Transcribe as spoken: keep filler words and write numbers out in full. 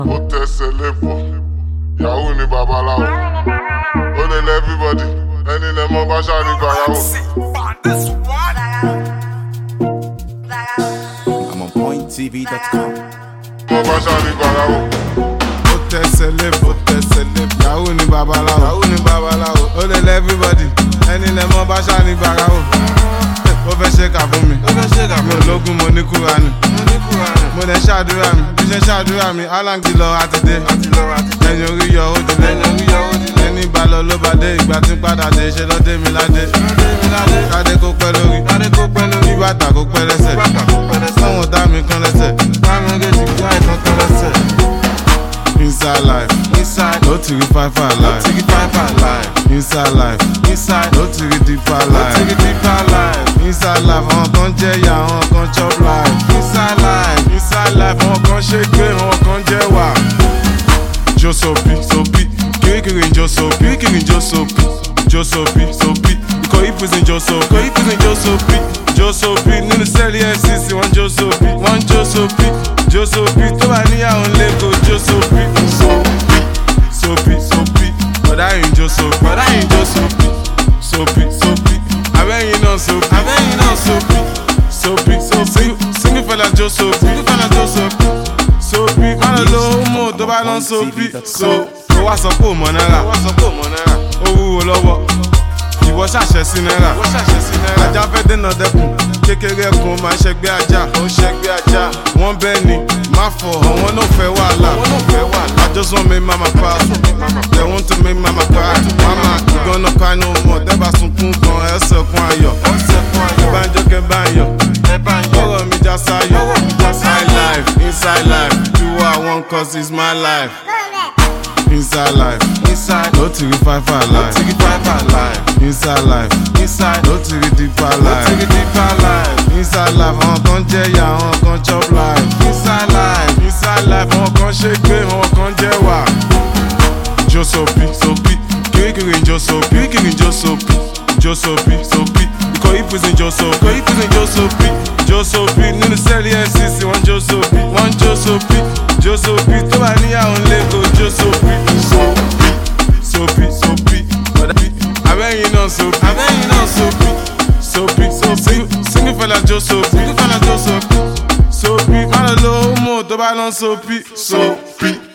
Ó tẹsẹ̀ lébọ̀, Yahoo ni babaláwo. Ó lè lẹ́ everybody, ẹni lẹ mọ́ bá ṣáàrí gbàyàwó. I'm on point T V dot com. Mọ́ bá ṣáàrí gbàyàwó. Ó tẹsẹ̀ lébọ̀, tẹsẹ̀ lébọ̀, Yahoo ni babaláwo. Yahoo ni babaláwo. Ó lè lẹ́ everybody, ẹni lẹ mọ́ bá ṣáàrí gbàyàwó. Ó fẹ́ ṣe kà fún mi, ó fẹ́ ṣe kà fún mi. Ológun mo ní Kúránì, mo ní Kúránì. Mo lè ṣàdúrà mi, bí ṣe ṣàdúrà mi, Alangi lọ àti dé. Ẹni orí yọ ó ti lé, ẹni bá lọ ló bá dé. Ìgbà tí ń padà dé, ṣe lọ dé mi ládé. Kádé kó pẹ́ lórí, kí bàtà kó pẹ́ lẹ́sẹ̀. Sọ́wọ́n dá mi kan lẹ́sẹ̀, bámi gèjì gbá ìkan kan lẹ́sẹ̀. Inside life, inside, no to five five life. No to five five life. Inside life, inside, no to deeper life. No to deeper life. Inside life, àwọn kan jẹ ya, àwọn kan chop life. Inside life, inside life, àwọn kan ṣe gbé, àwọn kan jẹ wà. Jo sopi, sopi, kirikiri jo sopi, kirikiri jo sopi, jo sopi, sopi. Ikọ̀ ìpèsè jo sopi, ikọ̀ ìpèsè jo sopi, jo sopi. Nínú sẹ́ẹ̀lì F C C wọ́n jo sopi, wọ́n jo sopi, jo sopi. Tó bá níyàwó lẹ́kọ̀ọ́ jo sopi, sopi, sopi, sopi. Bọ̀dá yìí jo sopi, bọ̀dá yìí jo sopi, sopi, sopi. Abẹ́yìn náà sopi, abẹ́yìn náà sopi, sopi, sopi. Single fella jo sopi, single fella jo sopi, sopi. Má lọ lo homo tó bá lọ sopi, so. Ó wá sọ pé ò mọ̀ náírà, ó wá sọ pé ò mọ̀ náírà. Ó wúwo lọ́wọ́, ìwọ ṣàṣẹ sí náírà. Ìwọ ṣàṣẹ sí náírà. Ajá fẹ́ dènà dẹ́kun, kékeré ẹkùn máa ń ṣẹgbẹ́ ajá. Ó ń ṣẹgbẹ́ ajá. Wọ́n bẹ́ẹ̀ ni, má fọ̀, àwọn náà fẹ́ wàhálà. Àwọn náà fẹ́ wàhálà. I just want make mama proud. They want to make mama cry. Mama, you gonna cry no more. Tẹ́bà sunkún kan, ẹ sẹ̀kún ayọ̀. Ìbánjọ́ kẹ́ bá ń yọ̀. Ọ̀rọ̀ mi já sáyọ̀. Inside life, inside life. Do what I want cause it's my life. Inside life, inside, no to five five life. No to five five life. Inside life, inside, no to deeper life. No to deeper life. Inside life, àwọn kan jẹ ya, àwọn kan chop life. Inside life, inside life, àwọn kan ṣe gbé, àwọn kan jẹ wà. Jo sopi, sopi, kirikiri jo sopi, kirikiri jo sopi, jo sopi, sopi. Ikọ̀ ìpèsè jo sopi, ikọ̀ ìpèsè jo sopi, jo sopi. Nínú sẹ́ẹ̀lì F C C wọ́n jo sopi, wọ́n jo sopi, jo sopi. Tó bá níyàwó lẹ́kọ̀ọ́ jo sopi, sopi, sopi, sopi. Abẹ́yìn náà sopi, abẹ́yìn náà sopi, sopi, sopi. Single fella jo sopi, single fella jo sopi, sopi. Má lọ lo homo tó bá lọ sopi, sopi.